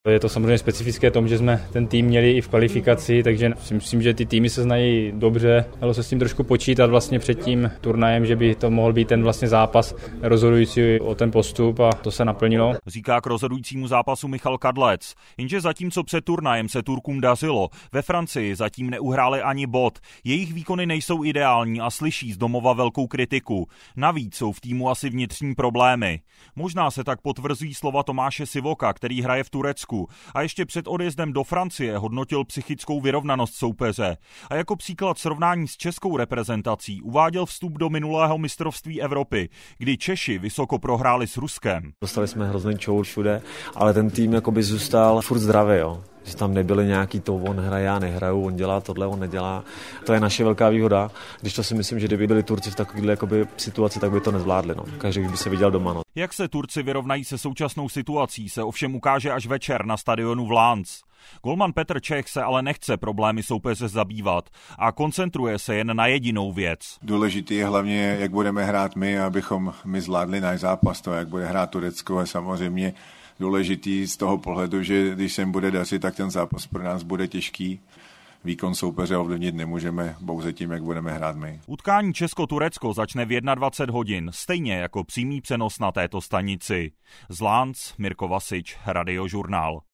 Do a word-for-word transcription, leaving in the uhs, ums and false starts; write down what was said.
Je to samozřejmě specifické tom, že jsme ten tým měli i v kvalifikaci, takže si myslím, že ty týmy se znají dobře. Dalo se s tím trošku počítat vlastně před tím turnajem, že by to mohl být ten vlastně zápas rozhodující o ten postup a to se naplnilo. Říká k rozhodujícímu zápasu Michal Kadlec. Jenže zatímco před turnajem se Turkům dařilo, ve Francii zatím neuhráli ani bod. Jejich výkony nejsou ideální a slyší z domova velkou kritiku. Navíc jsou v týmu asi vnitřní problémy. Možná se tak potvrzují slova Tomáše Sivoka, který hraje v Turecku a ještě před odjezdem do Francie hodnotil psychickou vyrovnanost soupeře. A jako příklad srovnání s českou reprezentací uváděl vstup do minulého mistrovství Evropy, kdy Češi vysoko prohráli s Ruskem. Dostali jsme hrozný čour všude, ale ten tým jakoby zůstal furt zdravý, jo. Že tam nebyly nějaký to, on hraje, já nehraju, on dělá tohle, on nedělá. To je naše velká výhoda, když to si myslím, že kdyby byli Turci v takovéhle jakoby situaci, tak by to nezvládli. No. Každý by se viděl doma. No. Jak se Turci vyrovnají se současnou situací, se ovšem ukáže až večer na stadionu v Lens. Golman Petr Čech se ale nechce problémy soupeře zabývat a koncentruje se jen na jedinou věc. Důležitý je hlavně, jak budeme hrát my, abychom my zvládli náš zápas, to jak bude hrát Turecko a samozřejmě důležitý z toho pohledu, že když se jim bude dařit, tak ten zápas pro nás bude těžký. Výkon soupeře ovlivnit nemůžeme pouze tím, jak budeme hrát my. Utkání Česko-Turecko začne v dvacet jedna hodin, stejně jako přímý přenos na této stanici. Z Lens, Mirko Vasič, Radiožurnál.